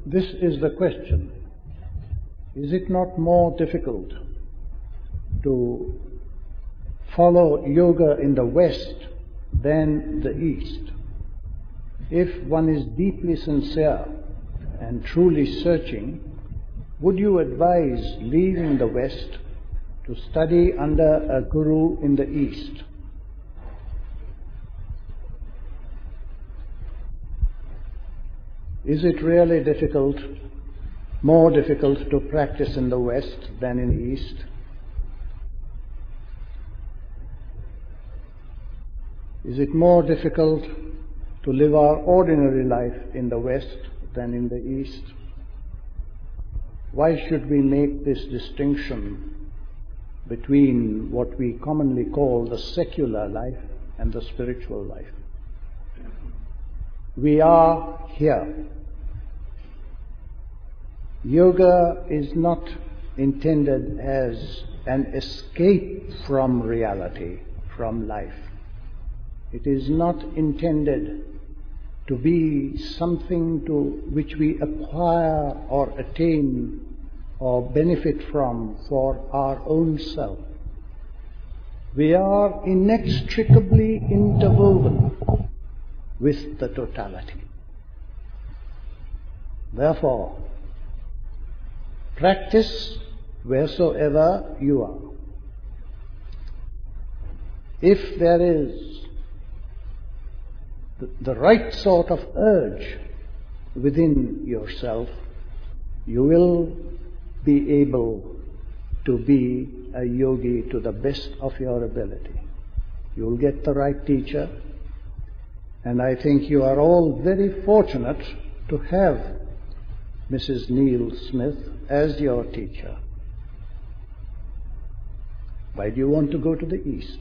This is the question. Is it not more difficult to follow yoga in the West than the East? If one is deeply sincere and truly searching, would you advise leaving the West to study under a guru in the East? Is it really difficult, more difficult to practice in the West than in the East? Is it more difficult to live our ordinary life in the West than in the East? Why should we make this distinction between what we commonly call the secular life and the spiritual life? We are here. Yoga is not intended as an escape from reality, from life. It is not intended to be something to which we acquire or attain or benefit from for our own self. We are inextricably interwoven with the totality. Therefore, practice wheresoever you are. If there is the right sort of urge within yourself, you will be able to be a yogi to the best of your ability. You will get the right teacher, and I think you are all very fortunate to have Mrs. Neil Smith as your teacher. Why do you want to go to the East?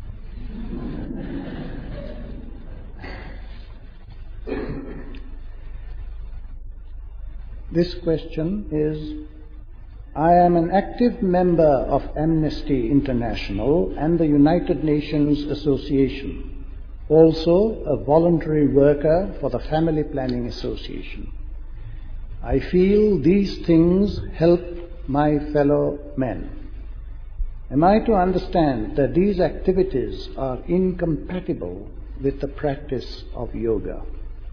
This question is, I am an active member of Amnesty International and the United Nations Association, also a voluntary worker for the Family Planning Association. I feel these things help my fellow men. Am I to understand that these activities are incompatible with the practice of yoga?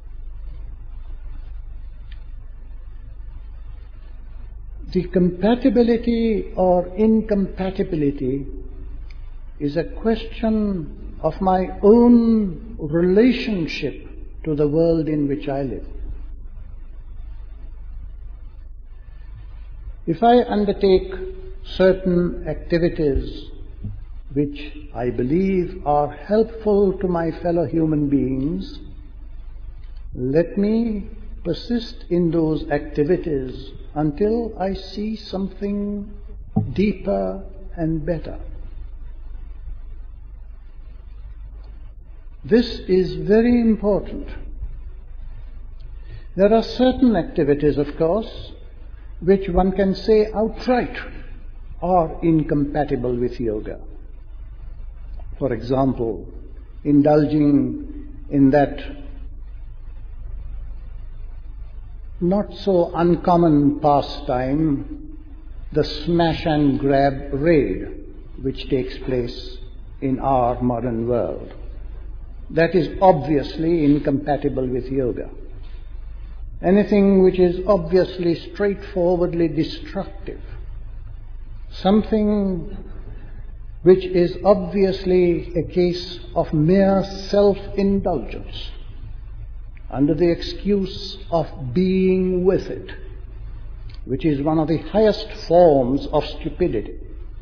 The compatibility or incompatibility is a question of my own relationship to the world in which I live. If I undertake certain activities which I believe are helpful to my fellow human beings, let me persist in those activities until I see something deeper and better. This is very important. There are certain activities, of course, which one can say outright are incompatible with yoga. For example, indulging in that not so uncommon pastime, the smash and grab raid, which takes place in our modern world. That is obviously incompatible with yoga. Anything which is obviously straightforwardly destructive, something which is obviously a case of mere self-indulgence, under the excuse of being with it, which is one of the highest forms of stupidity.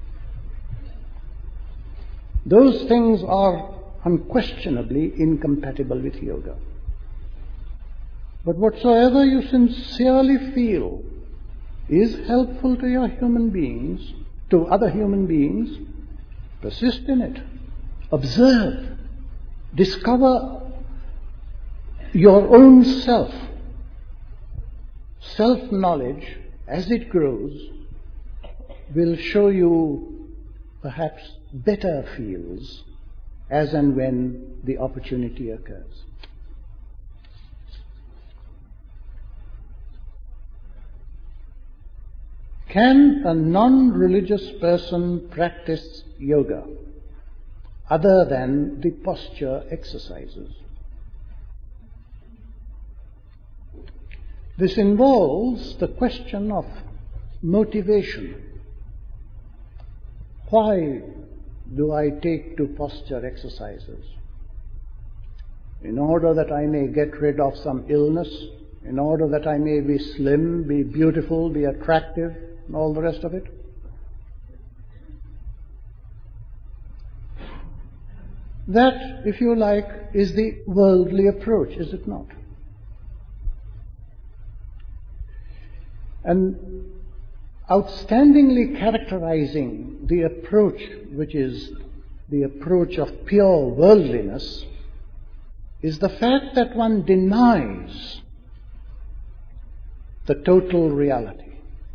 Those things are unquestionably incompatible with yoga. But whatsoever you sincerely feel is helpful to your human beings, to other human beings, persist in it. Observe. Discover your own self. Self-knowledge, as it grows, will show you perhaps better fields as and when the opportunity occurs. can a non-religious person practice yoga other than the posture exercises? This involves the question of motivation. Why do I take to posture exercises? In order that I may get rid of some illness, in order that I may be slim, be beautiful, be attractive, and all the rest of it? That, if you like, is the worldly approach, is it not? And outstandingly characterizing the approach, which is the approach of pure worldliness, is the fact that one denies the total reality.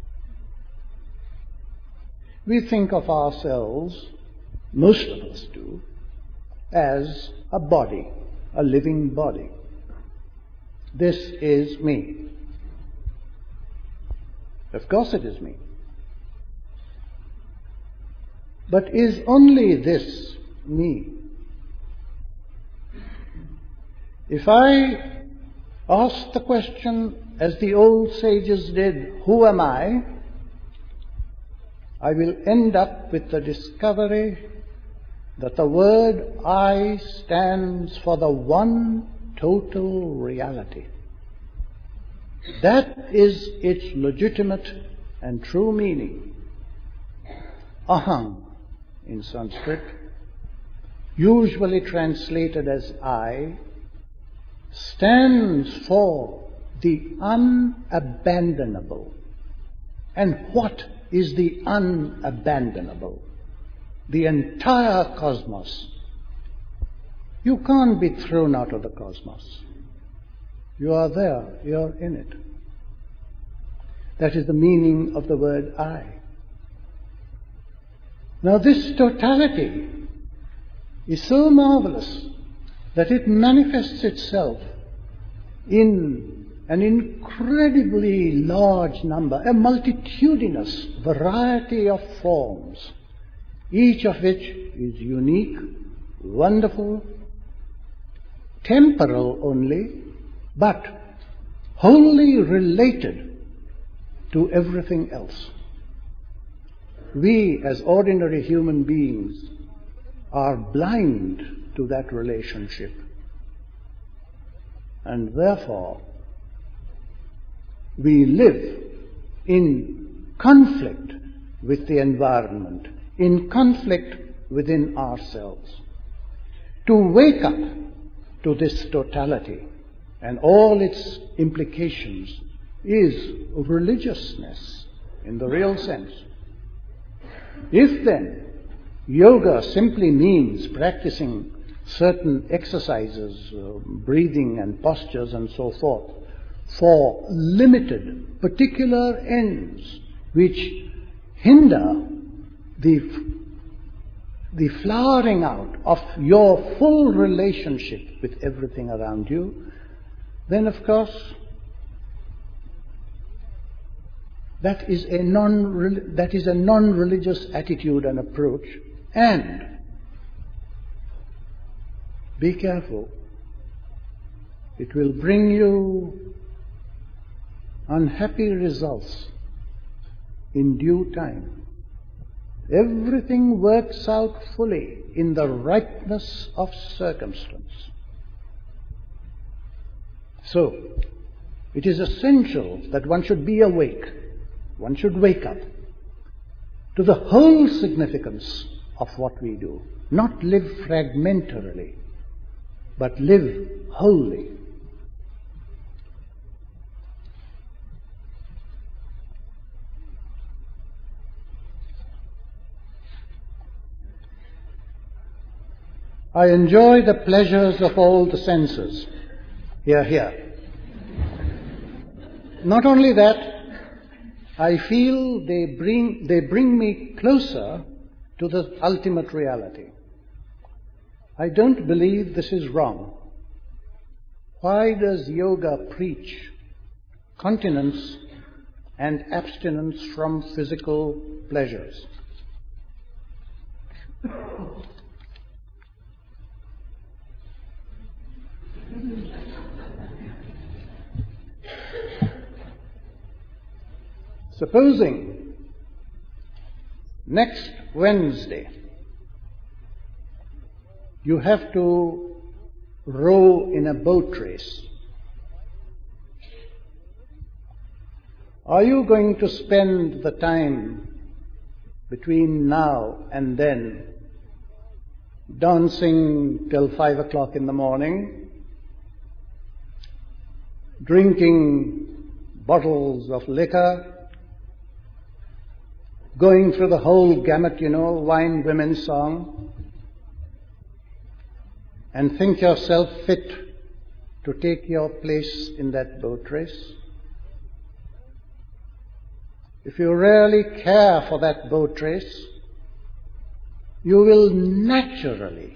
We think of ourselves, most of us do, as a body, a living body. This is me. Of course it is me. But is only this me? If I ask the question, as the old sages did, who am I will end up with the discovery that the word I stands for the one total reality. That is its legitimate and true meaning. Aham in Sanskrit, usually translated as I, stands for the unabandonable. And what is the unabandonable? The entire cosmos. You can't be thrown out of the cosmos. You are there, you are in it. That is the meaning of the word I. Now this totality is so marvelous that it manifests itself in an incredibly large number, a multitudinous variety of forms, each of which is unique, wonderful, temporal only, but wholly related to everything else. We, as ordinary human beings, are blind to that relationship, and therefore we live in conflict with the environment, in conflict within ourselves. To wake up to this totality and all its implications is religiousness in the real sense. If then yoga simply means practicing certain exercises, breathing and postures and so forth, for limited, particular ends which hinder the flowering out of your full relationship with everything around you, then of course that is a non-religious attitude and approach. And be careful, it will bring you unhappy results in due time. Everything works out fully in the ripeness of circumstance. So, it is essential that one should be awake, one should wake up to the whole significance of what we do. Not live fragmentarily, but live wholly. I enjoy the pleasures of all the senses. Hear, hear. Not only that, I feel they bring me closer to the ultimate reality. I don't believe this is wrong. Why does yoga preach continence and abstinence from physical pleasures. Supposing next Wednesday you have to row in a boat race, are you going to spend the time between now and then dancing till 5 o'clock in the morning, drinking bottles of liquor, going through the whole gamut, wine, women, song, and think yourself fit to take your place in that boat race? If you really care for that boat race, you will naturally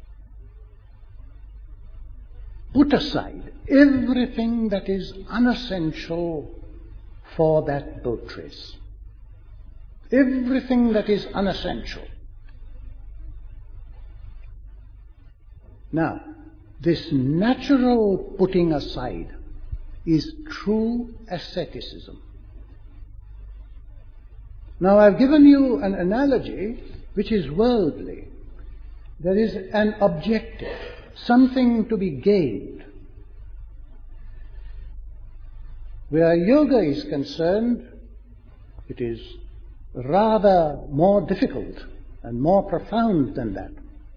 put aside everything that is unessential for that boat race. Everything that is unessential. Now, this natural putting aside is true asceticism. Now, I've given you an analogy which is worldly. There is an objective, something to be gained. Where yoga is concerned, it is rather more difficult and more profound than that.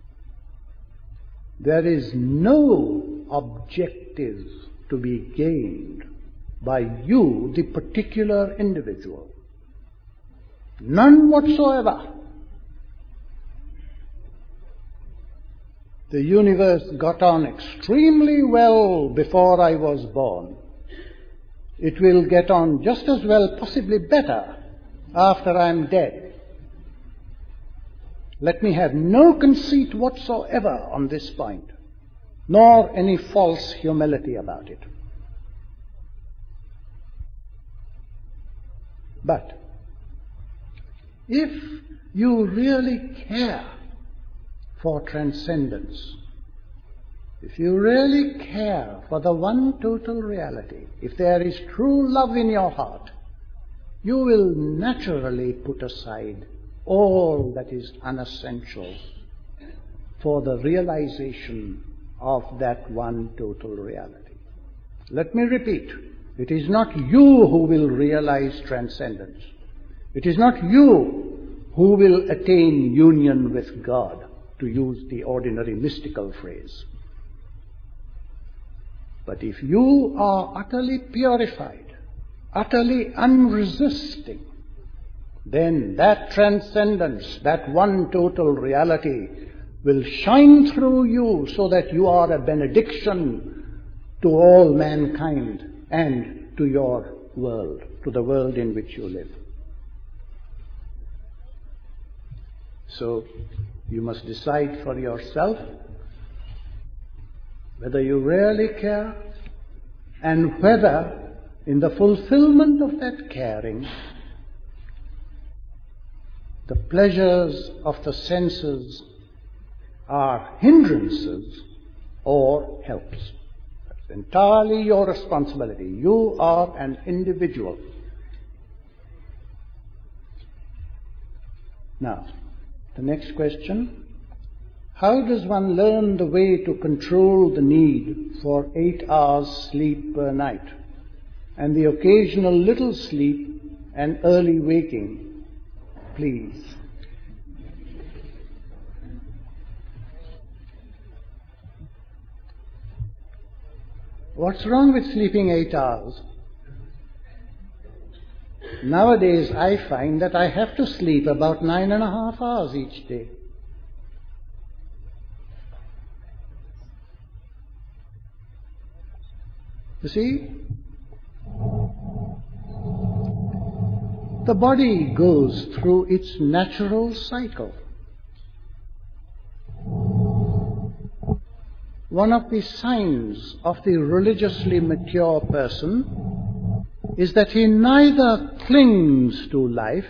There is no objective to be gained by you, the particular individual. None whatsoever. The universe got on extremely well before I was born. It will get on just as well, possibly better, after I'm dead. Let me have no conceit whatsoever on this point, nor any false humility about it. But if you really care for transcendence, if you really care for the one total reality, if there is true love in your heart, you will naturally put aside all that is unessential for the realization of that one total reality. Let me repeat, it is not you who will realize transcendence. It is not you who will attain union with God, to use the ordinary mystical phrase. But if you are utterly purified, utterly unresisting, then that transcendence, that one total reality, will shine through you so that you are a benediction to all mankind and to your world, to the world in which you live. So, you must decide for yourself whether you really care and whether, in the fulfillment of that caring, the pleasures of the senses are hindrances or helps. That's entirely your responsibility. You are an individual. Now, the next question: how does one learn the way to control the need for 8 hours sleep per night and the occasional little sleep and early waking? Please. What's wrong with sleeping 8 hours? Nowadays I find that I have to sleep about 9.5 hours each day. You see, the body goes through its natural cycle. One of the signs of the religiously mature person is that he neither clings to life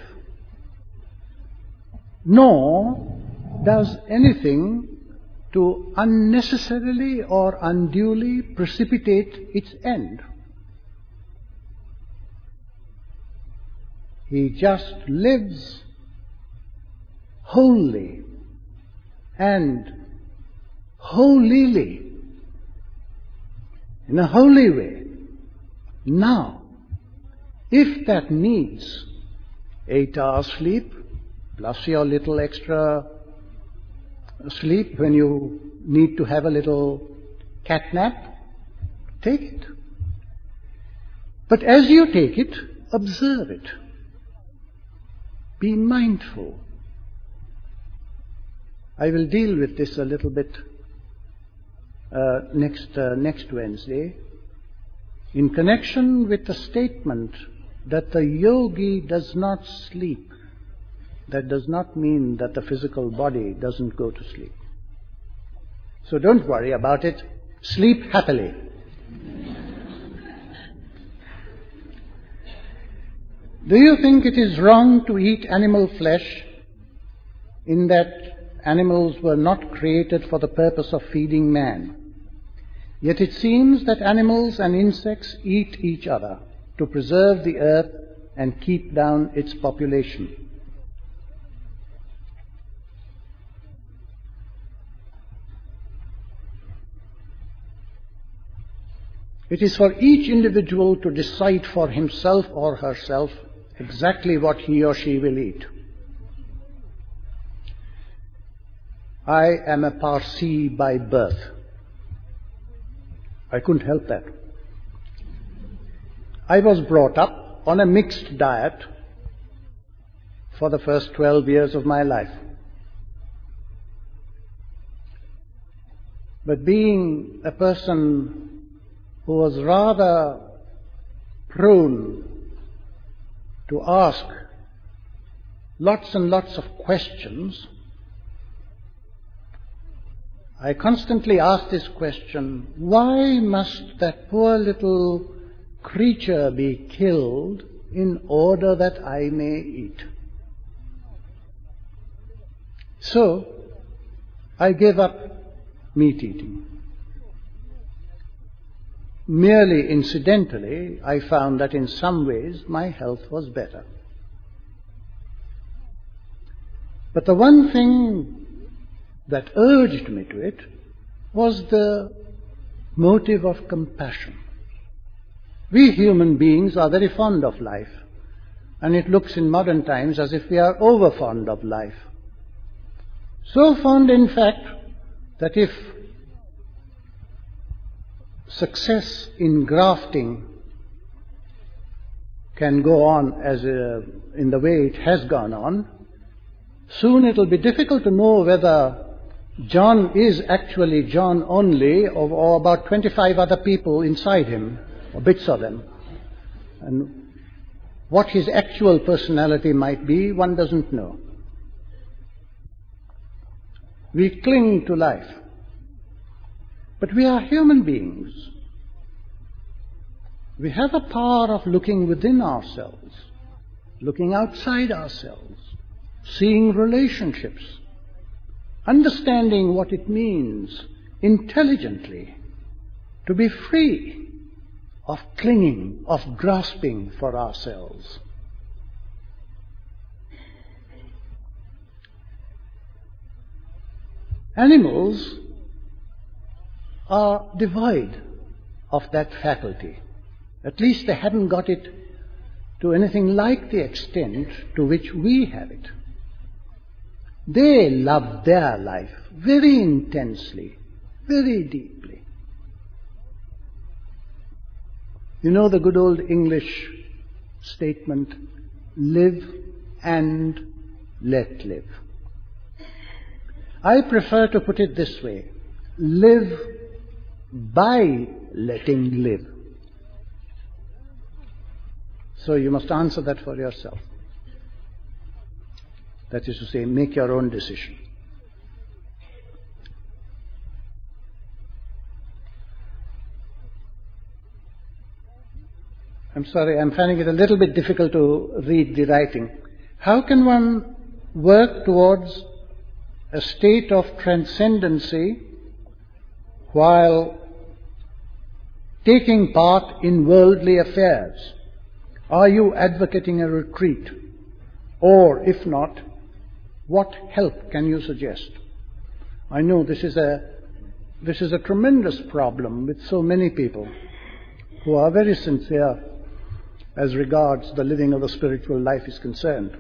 nor does anything to unnecessarily or unduly precipitate its end. He just lives wholly and holily, in a holy way. Now, if that needs 8 hours sleep, plus your little extra sleep when you need to have a little cat nap, take it. But as you take it, observe it. Be mindful. I will deal with this a little bit next Wednesday, in connection with the statement that the yogi does not sleep. That does not mean that the physical body doesn't go to sleep. So don't worry about it. Sleep happily. Do you think it is wrong to eat animal flesh, in that animals were not created for the purpose of feeding man? Yet it seems that animals and insects eat each other to preserve the earth and keep down its population. It is for each individual to decide for himself or herself exactly what he or she will eat. I am a Parsi by birth. I couldn't help that. I was brought up on a mixed diet for the first 12 years of my life. But being a person who was rather prone to ask lots and lots of questions, I constantly asked this question: why must that poor little creature be killed in order that I may eat? So, I gave up meat eating. Merely incidentally, I found that in some ways my health was better. But the one thing that urged me to it was the motive of compassion. We human beings are very fond of life, and it looks in modern times as if we are over fond of life. So fond, in fact, that if success in grafting can go on in the way it has gone on, soon it will be difficult to know whether John is actually John only, or about 25 other people inside him, or bits of them. And what his actual personality might be, one doesn't know. We cling to life. But we are human beings. We have a power of looking within ourselves, looking outside ourselves, seeing relationships, understanding what it means intelligently to be free of clinging, of grasping for ourselves. Animals are devoid of that faculty. At least they haven't got it to anything like the extent to which we have it. They love their life very intensely, very deeply. You know the good old English statement, live and let live. I prefer to put it this way, live by letting live. So you must answer that for yourself. That is to say, make your own decision. I'm sorry, I'm finding it a little bit difficult to read the writing. How can one work towards a state of transcendency while taking part in worldly affairs? Are you advocating a retreat? Or, if not, what help can you suggest? I know this is a tremendous problem with so many people who are very sincere as regards the living of the spiritual life is concerned.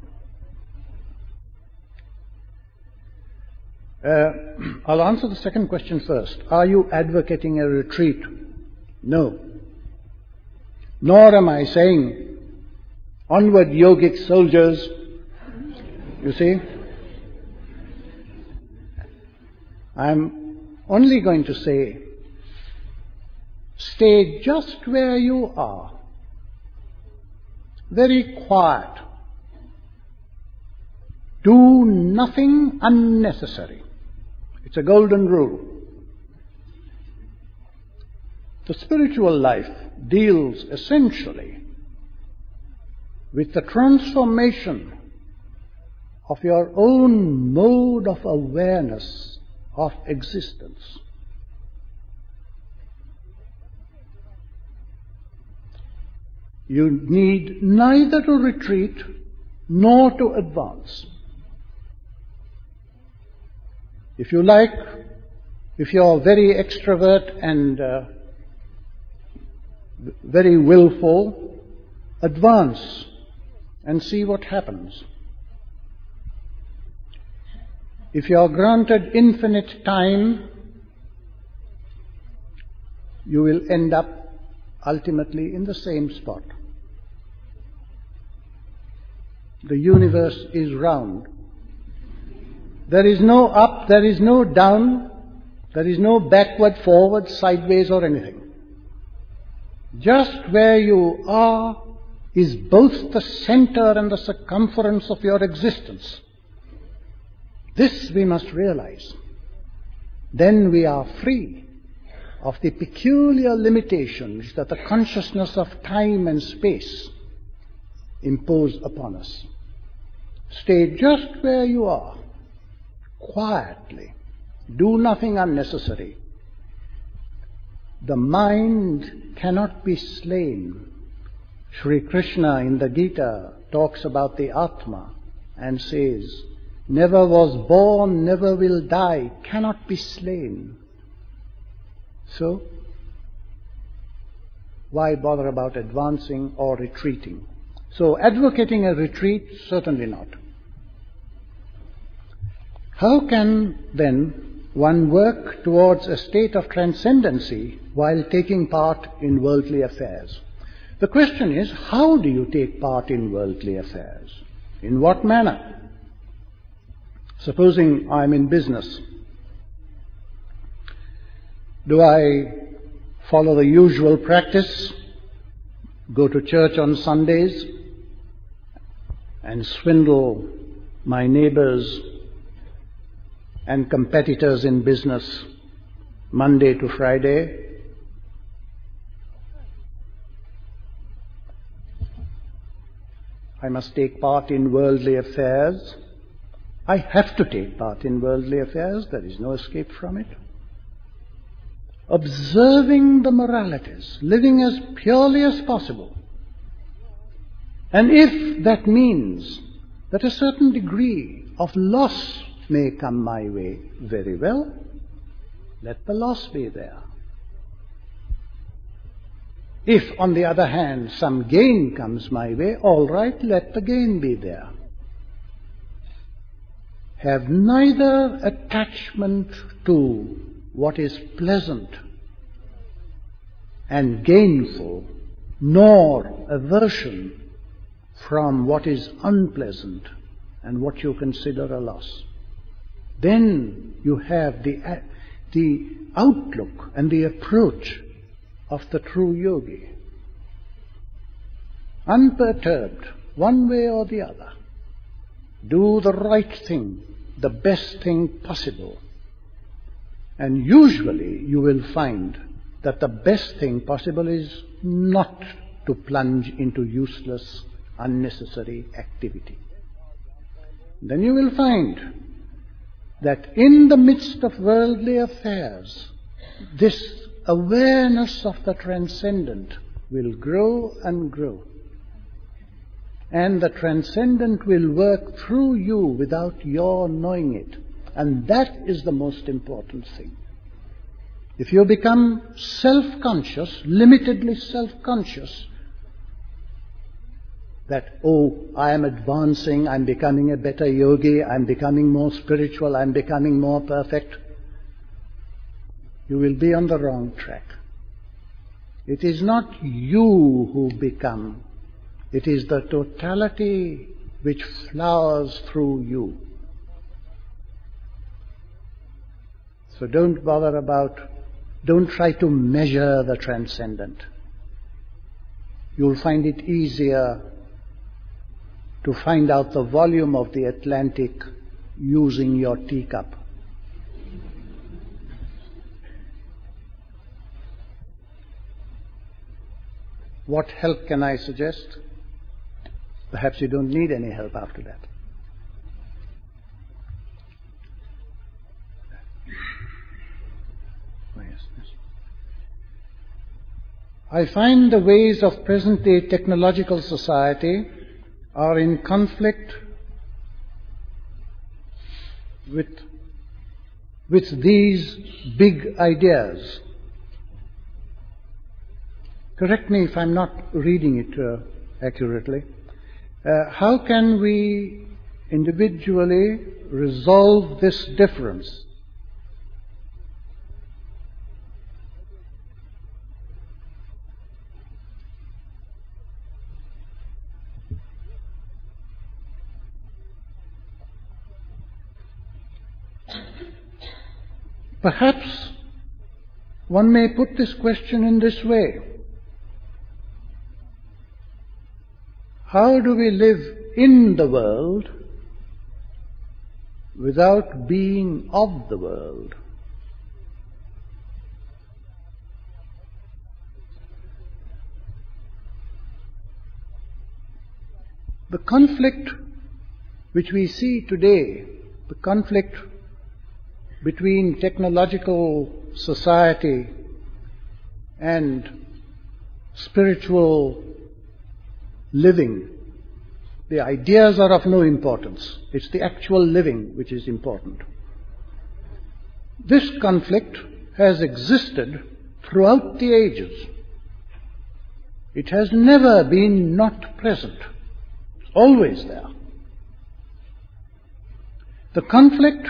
I'll answer the second question first. Are you advocating a retreat? No. Nor am I saying, onward yogic soldiers, you see. I'm only going to say, stay just where you are. Very quiet. Do nothing unnecessary. It's a golden rule. The spiritual life deals essentially with the transformation of your own mode of awareness of existence. You need neither to retreat nor to advance. If you like, if you are very extrovert and very willful, advance and see what happens. If you are granted infinite time, you will end up ultimately in the same spot. The universe is round. There is no up, there is no down, there is no backward, forward, sideways or anything. Just where you are is both the center and the circumference of your existence. This we must realize. Then we are free of the peculiar limitations that the consciousness of time and space impose upon us. Stay just where you are, quietly. Do nothing unnecessary. The mind cannot be slain. Sri Krishna in the Gita talks about the Atma and says, never was born, never will die, cannot be slain. So, why bother about advancing or retreating? So, advocating a retreat, certainly not. How can, then, one work towards a state of transcendency while taking part in worldly affairs? The question is, how do you take part in worldly affairs? In what manner? Supposing I'm in business. Do I follow the usual practice, go to church on Sundays and swindle my neighbors and competitors in business Monday to Friday? I must take part in worldly affairs. I have to take part in worldly affairs. There is no escape from it. Observing the moralities, living as purely as possible. And if that means that a certain degree of loss may come my way, very well, let the loss be there. If, on the other hand, some gain comes my way, all right, let the gain be there. Have neither attachment to what is pleasant and gainful, nor aversion from what is unpleasant and what you consider a loss. Then you have the outlook and the approach of the true yogi. Unperturbed, one way or the other. Do the right thing, the best thing possible. And usually you will find that the best thing possible is not to plunge into useless, unnecessary activity. Then you will find that in the midst of worldly affairs, this awareness of the transcendent will grow and grow. And the transcendent will work through you without your knowing it. And that is the most important thing. If you become self-conscious, limitedly self-conscious, that, oh, I am advancing, I'm becoming a better yogi, I'm becoming more spiritual, I'm becoming more perfect, you will be on the wrong track. It is not you who become, it is the totality which flowers through you. So don't try to measure the transcendent. You'll find it easier to find out the volume of the Atlantic using your teacup. What help can I suggest? Perhaps you don't need any help after that. Oh, yes. I find the ways of present-day technological society are in conflict with these big ideas. Correct me if I'm not reading it accurately. How can we individually resolve this difference? Perhaps one may put this question in this way. How do we live in the world without being of the world? The conflict which we see today, the conflict between technological society and spiritual living, the ideas are of no importance. It's the actual living which is important. This conflict has existed throughout the ages. It has never been not present. It's always there. The conflict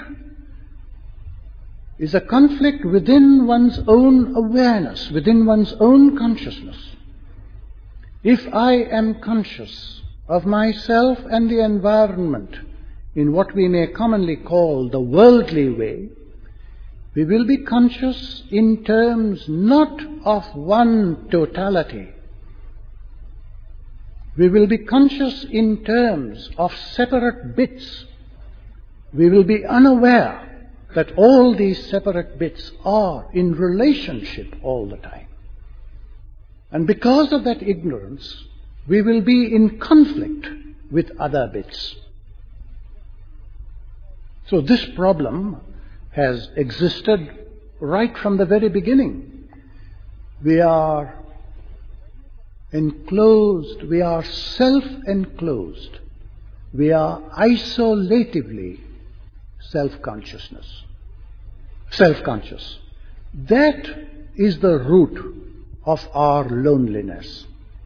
is a conflict within one's own awareness, within one's own consciousness. If I am conscious of myself and the environment in what we may commonly call the worldly way, we will be conscious in terms not of one totality. We will be conscious in terms of separate bits. We will be unaware that all these separate bits are in relationship all the time. And because of that ignorance, we will be in conflict with other bits. So this problem has existed right from the very beginning. We are enclosed, we are self-enclosed, we are isolatively self-conscious. That is the root of our loneliness.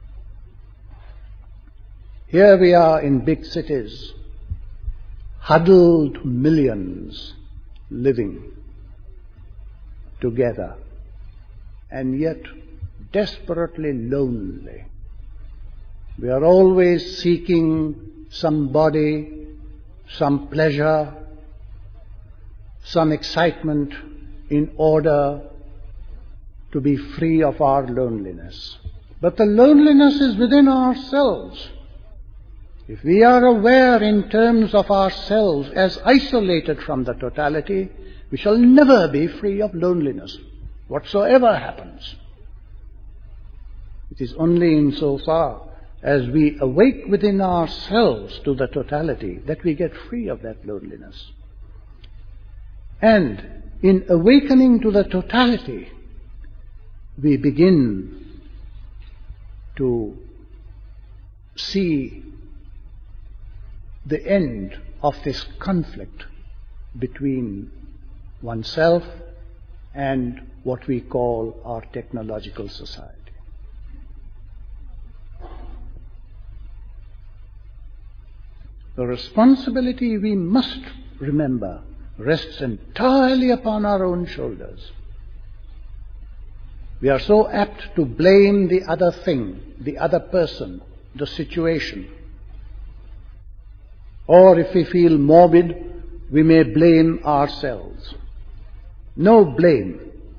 Here we are in big cities, huddled millions living together, and yet desperately lonely. We are always seeking somebody, some pleasure, some excitement in order to be free of our loneliness. But the loneliness is within ourselves. If we are aware in terms of ourselves as isolated from the totality, we shall never be free of loneliness, whatsoever happens. It is only insofar as we awake within ourselves to the totality that we get free of that loneliness. And in awakening to the totality, we begin to see the end of this conflict between oneself and what we call our technological society. The responsibility, we must remember, rests entirely upon our own shoulders. We are so apt to blame the other thing, the other person, the situation. Or if we feel morbid, we may blame ourselves. No blame.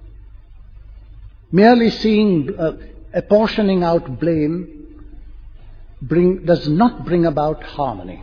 Merely apportioning out blame does not bring about harmony.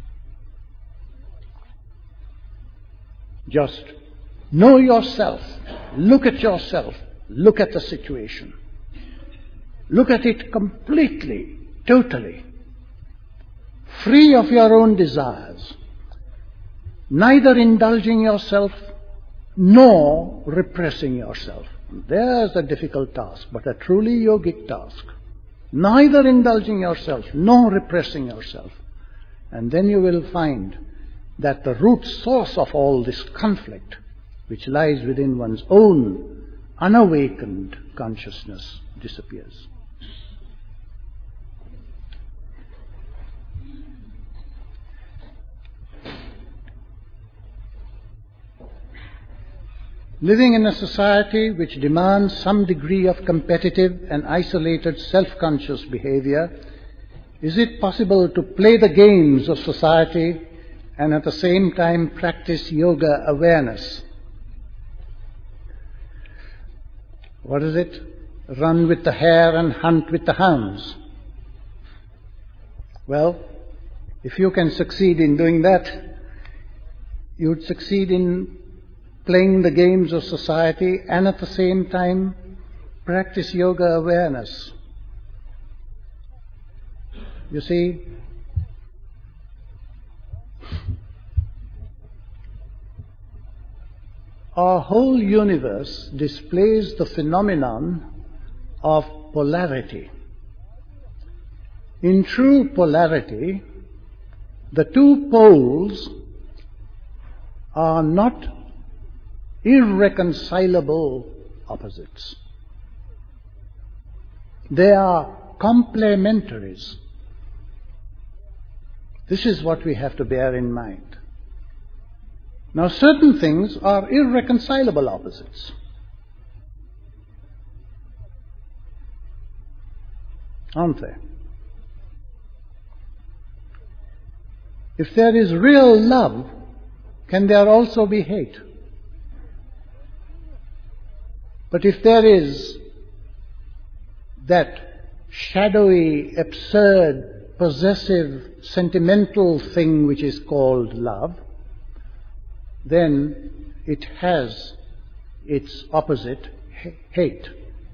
Just know yourself, look at yourself, look at the situation. Look at it completely, totally, free of your own desires, neither indulging yourself nor repressing yourself. There's a difficult task, but a truly yogic task. Neither indulging yourself nor repressing yourself. And then you will find that the root source of all this conflict, which lies within one's own unawakened consciousness, disappears. Living in a society which demands some degree of competitive and isolated self-conscious behavior, is it possible to play the games of society and at the same time practice yoga awareness? What is it? Run with the hare and hunt with the hounds. Well, if you can succeed in doing that, you'd succeed in playing the games of society and at the same time practice yoga awareness. You see, our whole universe displays the phenomenon of polarity. In true polarity, the two poles are not irreconcilable opposites. They are complementaries. This is what we have to bear in mind. Now, certain things are irreconcilable opposites. Aren't they? If there is real love, can there also be hate? But if there is that shadowy, absurd, possessive, sentimental thing which is called love, then it has its opposite, hate.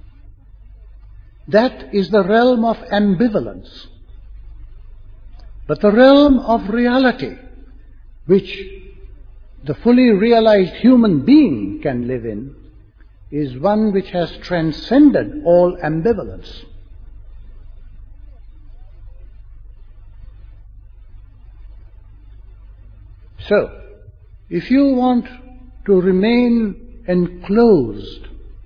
That is the realm of ambivalence. But the realm of reality, which the fully realized human being can live in, is one which has transcended all ambivalence. So, if you want to remain enclosed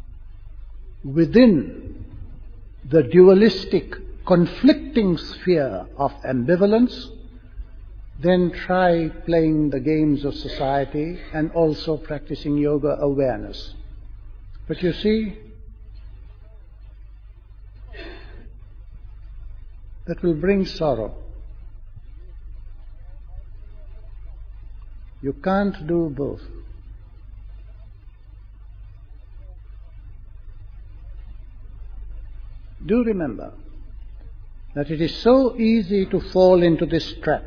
within the dualistic, conflicting sphere of ambivalence, then try playing the games of society and also practicing yoga awareness. But you see, that will bring sorrow. You can't do both. Do remember that it is so easy to fall into this trap.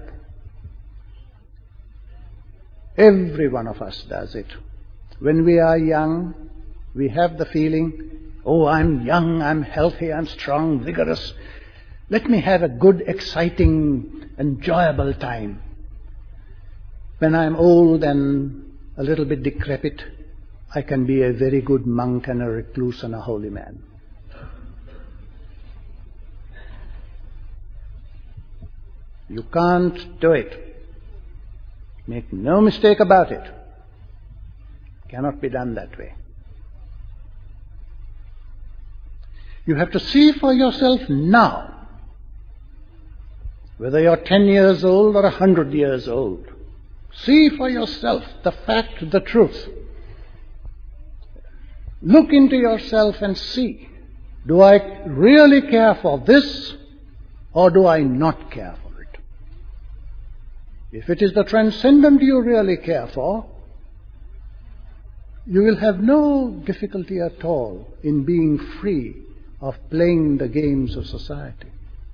Every one of us does it. When we are young, we have the feeling, Oh, I'm young, I'm healthy, I'm strong, vigorous. Let me have a good, exciting, enjoyable time. When I'm old and a little bit decrepit, I can be a very good monk and a recluse and a holy man. You can't do it. Make no mistake about it. Cannot be done that way. You have to see for yourself now, whether you're 10 years old or 100 years old. See for yourself the fact, the truth. Look into yourself and see, do I really care for this or do I not care for it? If it is the transcendent you really care for, you will have no difficulty at all in being free of playing the games of society.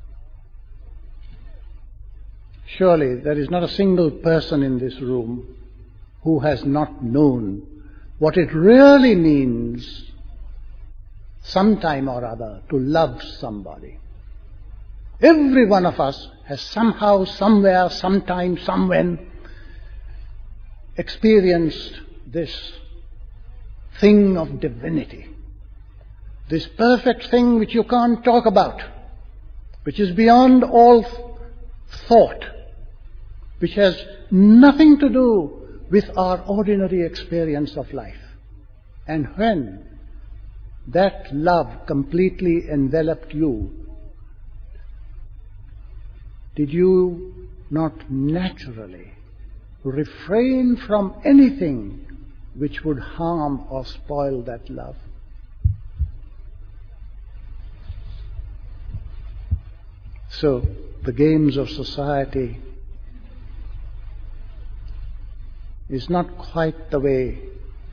Surely there is not a single person in this room who has not known what it really means sometime or other to love somebody. Every one of us has somehow, somewhere, sometime, somewhen experienced this thing of divinity. This perfect thing which you can't talk about, which is beyond all thought, which has nothing to do with our ordinary experience of life. And when that love completely enveloped you, did you not naturally refrain from anything which would harm or spoil that love? So, the games of society is not quite the way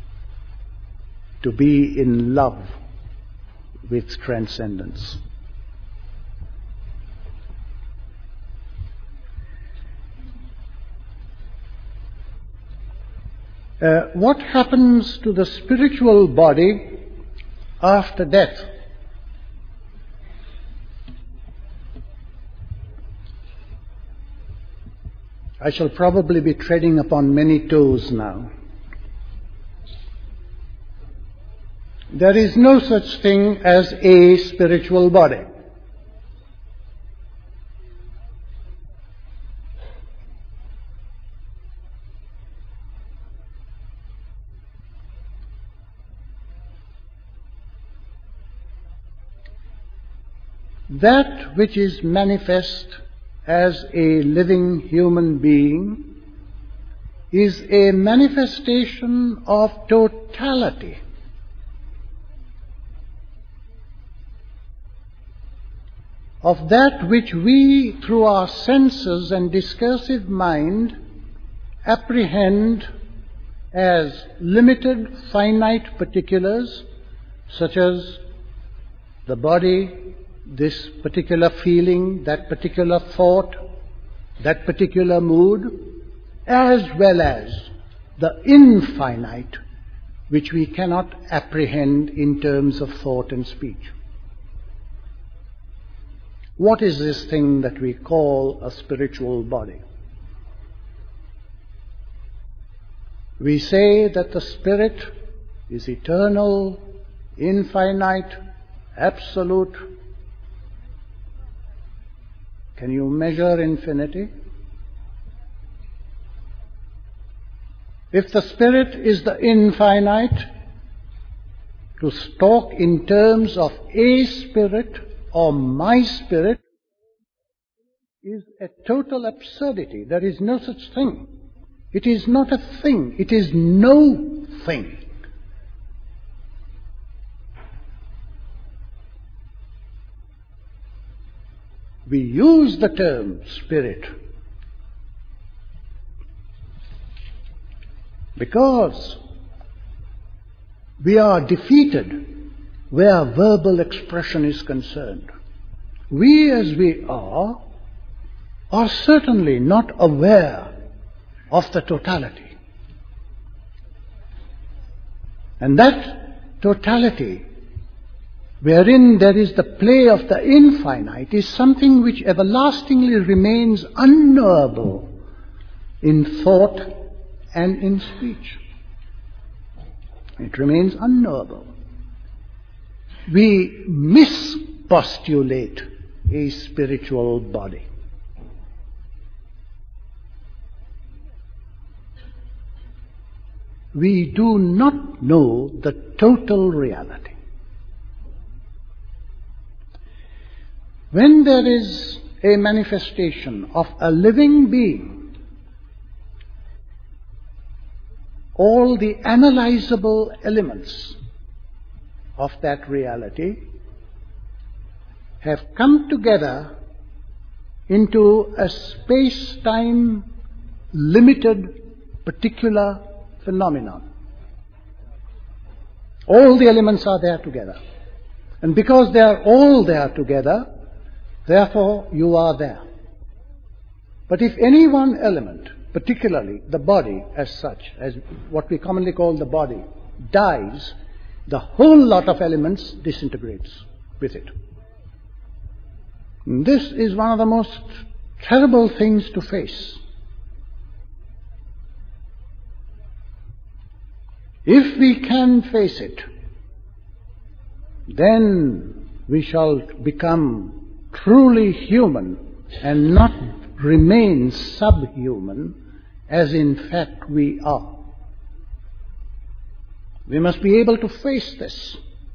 to be in love with transcendence. What happens to the spiritual body after death? I shall probably be treading upon many toes now. There is no such thing as a spiritual body. That which is manifest as a living human being is a manifestation of totality. Of that which we, through our senses and discursive mind, apprehend as limited, finite particulars, such as the body, this particular feeling, that particular thought, that particular mood, as well as the infinite, which we cannot apprehend in terms of thought and speech. What is this thing that we call a spiritual body? We say that the spirit is eternal, infinite, absolute. Can you measure infinity? If the spirit is the infinite, to talk in terms of a spirit or my spirit is a total absurdity. There is no such thing. It is not a thing. It is no thing. We use the term spirit because we are defeated where verbal expression is concerned. We as we are certainly not aware of the totality. And that totality wherein there is the play of the infinite, is something which everlastingly remains unknowable in thought and in speech. It remains unknowable. We mispostulate a spiritual body. We do not know the total reality. When there is a manifestation of a living being, all the analyzable elements of that reality have come together into a space-time limited particular phenomenon. All the elements are there together. And because they are all there together, therefore you are there. But if any one element, particularly the body as such, as what we commonly call the body, dies, the whole lot of elements disintegrates with it. And this is one of the most terrible things to face. If we can face it, then we shall become truly human and not remain subhuman, as in fact we are. We must be able to face this.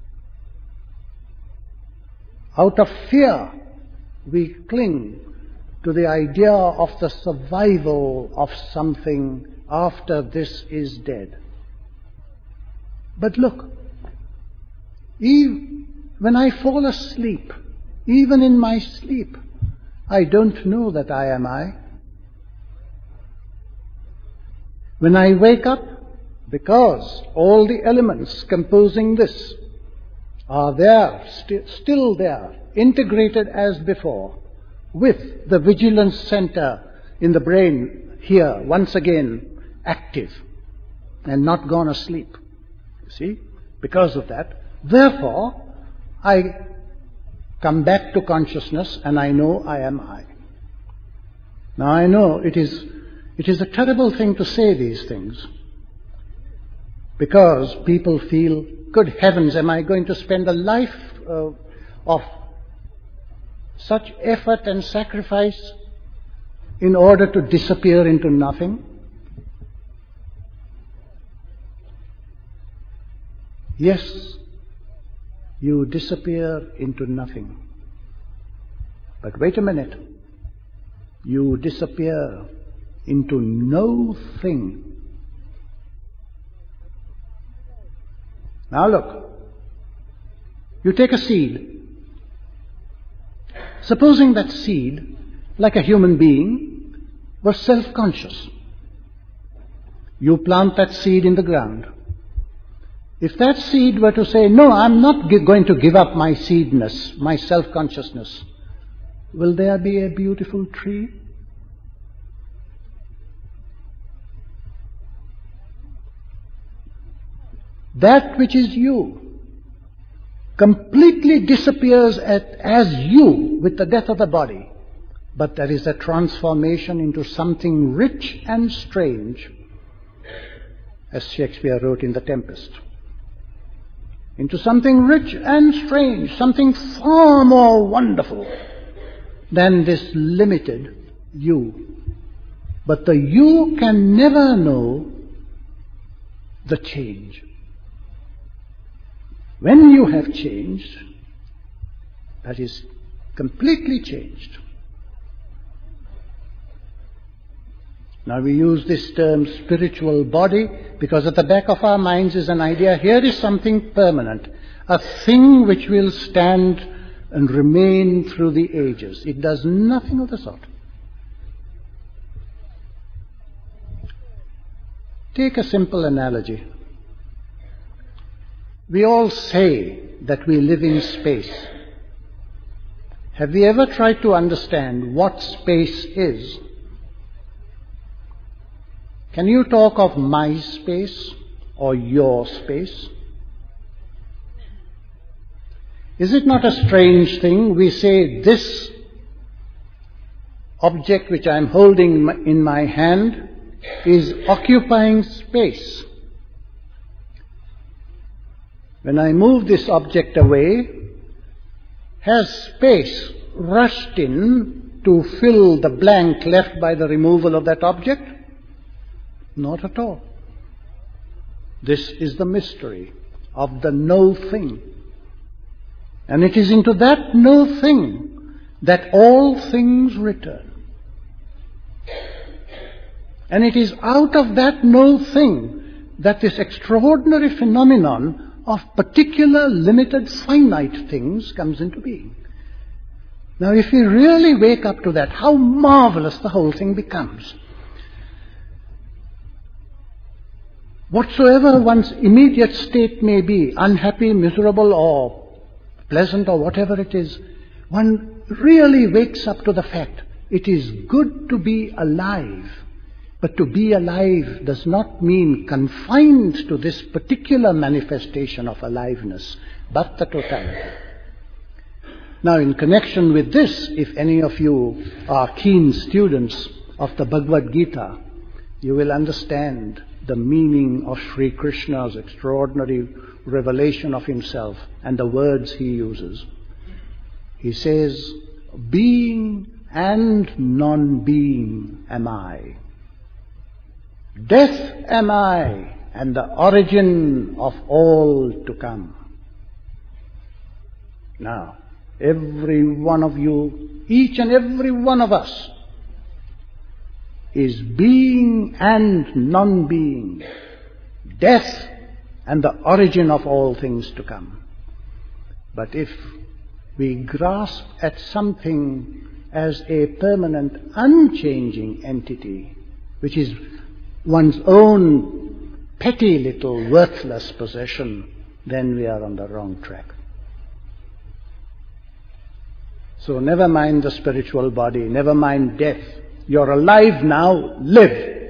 Out of fear, we cling to the idea of the survival of something after this is dead. But look, when I fall asleep, even in my sleep, I don't know that I am I. When I wake up, because all the elements composing this are there, still there, integrated as before, with the vigilance center in the brain here, once again active and not gone asleep. You see? Because of that, therefore, I come back to consciousness and I know I am I. Now I know it is a terrible thing to say these things, because people feel, good heavens, am I going to spend a life of such effort and sacrifice in order to disappear into nothing? Yes, you disappear into nothing. But wait a minute. You disappear into no thing. Now look, you take a seed. Supposing that seed, like a human being, was self-conscious. You plant that seed in the ground. If that seed were to say, no, I'm not going to give up my seedness, my self-consciousness, will there be a beautiful tree? That which is you completely disappears as you with the death of the body. But there is a transformation into something rich and strange, as Shakespeare wrote in The Tempest. Into something rich and strange, something far more wonderful than this limited you. But the you can never know the change. When you have changed, that is completely changed. Now we use this term spiritual body because at the back of our minds is an idea, here is something permanent, a thing which will stand and remain through the ages. It does nothing of the sort. Take a simple analogy. We all say that we live in space. Have we ever tried to understand what space is? Can you talk of my space or your space? Is it not a strange thing? We say this object which I am holding in my hand is occupying space. When I move this object away, has space rushed in to fill the blank left by the removal of that object? Not at all. This is the mystery of the no thing. And it is into that no thing that all things return. And it is out of that no thing that this extraordinary phenomenon of particular limited finite things comes into being. Now if we really wake up to that, how marvelous the whole thing becomes. Whatsoever one's immediate state may be, unhappy, miserable, or pleasant, or whatever it is, one really wakes up to the fact it is good to be alive. But to be alive does not mean confined to this particular manifestation of aliveness, but the totality. Now, in connection with this, if any of you are keen students of the Bhagavad Gita, you will understand the meaning of Sri Krishna's extraordinary revelation of himself and the words he uses. He says, "Being and non-being am I. Death am I, and the origin of all to come." Now, every one of you, each and every one of us, is being and non-being, death and the origin of all things to come. But if we grasp at something as a permanent, unchanging entity, which is one's own petty little worthless possession, then we are on the wrong track. So never mind the spiritual body, never mind death. You're alive now, live.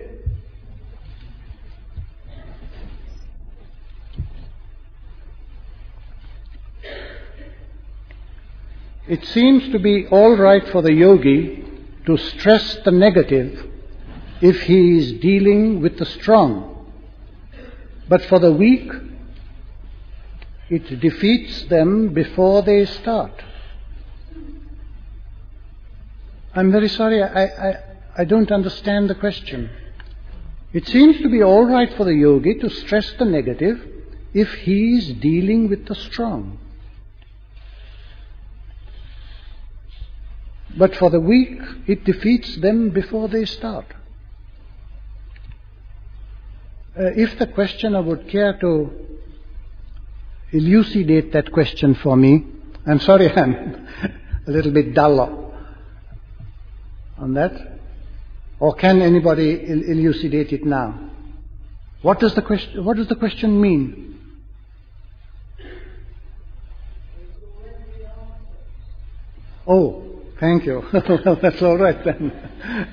It seems to be all right for the yogi to stress the negative if he is dealing with the strong. But for the weak, it defeats them before they start. I'm very sorry, I don't understand the question. It seems to be all right for the yogi to stress the negative if he is dealing with the strong. But for the weak, it defeats them before they start. If the questioner would care to elucidate that question for me, I'm sorry I'm a little bit dull on that. Or can anybody elucidate it now? What does the question mean? Oh, thank you. Well, that's all right then.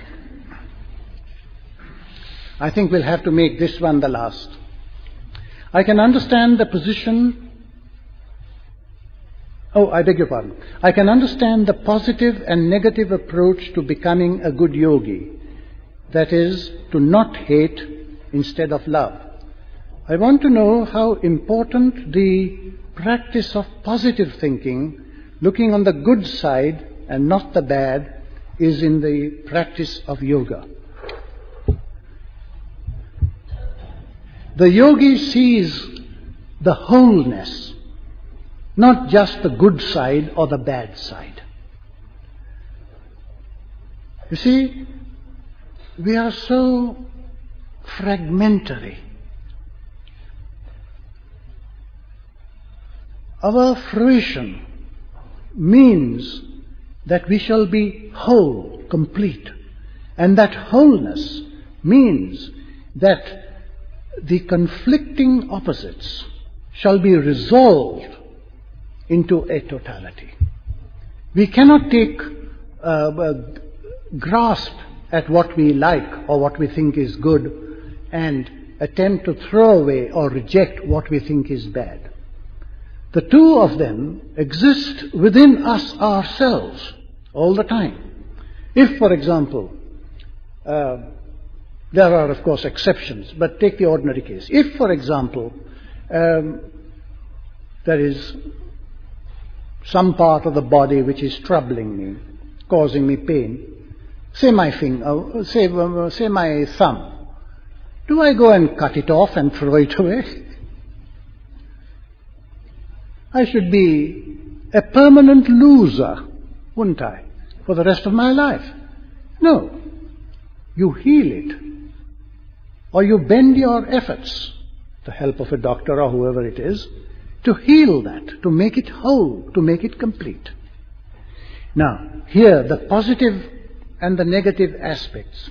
I think we'll have to make this one the last. I can understand the position. Oh, I beg your pardon. I can understand the positive and negative approach to becoming a good yogi. That is, to not hate instead of love. I want to know how important the practice of positive thinking, looking on the good side and not the bad, is in the practice of yoga. The yogi sees the wholeness, not just the good side or the bad side. You see, we are so fragmentary. Our fruition means that we shall be whole, complete. And that wholeness means that the conflicting opposites shall be resolved into a totality. We cannot take grasp at what we like or what we think is good and attempt to throw away or reject what we think is bad. The two of them exist within us ourselves all the time. If, for example, there are, of course, exceptions, but take the ordinary case. If, for example, there is some part of the body which is troubling me, causing me pain, say my finger, say my thumb, do I go and cut it off and throw it away? I should be a permanent loser, wouldn't I, for the rest of my life? No. You heal it. Or you bend your efforts, the help of a doctor or whoever it is, to heal that, to make it whole, to make it complete. Now, here, the positive and the negative aspects.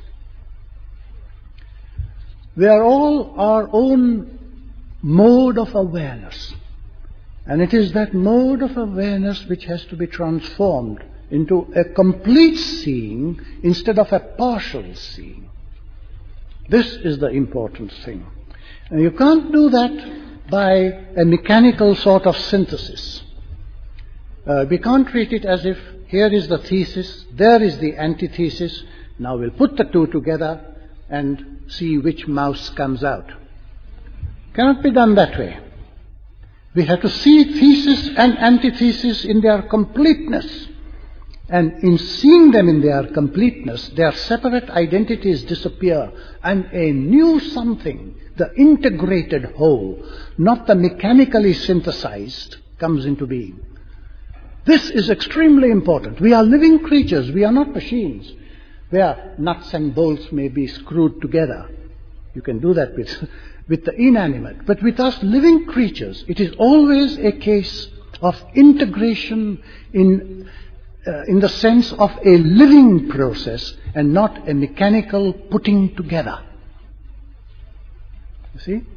We are all our own mode of awareness. And it is that mode of awareness which has to be transformed into a complete seeing instead of a partial seeing. This is the important thing. And you can't do that by a mechanical sort of synthesis. We can't treat it as if here is the thesis, there is the antithesis, now we'll put the two together and see which mouse comes out. Cannot be done that way. We have to see thesis and antithesis in their completeness. And in seeing them in their completeness, their separate identities disappear and a new something, the integrated whole, not the mechanically synthesized, comes into being. This is extremely important. We are living creatures, we are not machines, where nuts and bolts may be screwed together. You can do that with the inanimate. But with us living creatures, it is always a case of integration in the sense of a living process and not a mechanical putting together. You see?